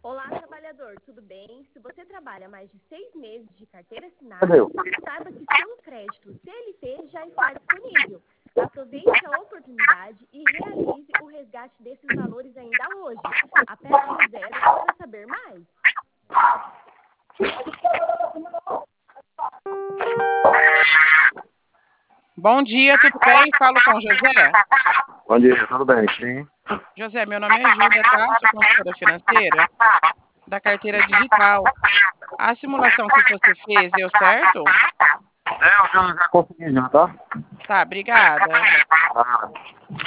Olá, trabalhador, tudo bem? Se você trabalha mais de 6 meses de carteira assinada, Cadê eu? saiba que seu crédito CLT já está disponível. Aproveite a oportunidade e realize o resgate desses valores ainda hoje. Aperte o 0 para saber mais. Bom dia, tudo bem? Falo com o José. Bom dia, tudo bem? Sim. José, meu nome é Júlia, tá? Sou consultora financeira da carteira digital. A simulação que você fez deu certo? Eu já consegui já, tá? Tá, obrigada. Ah.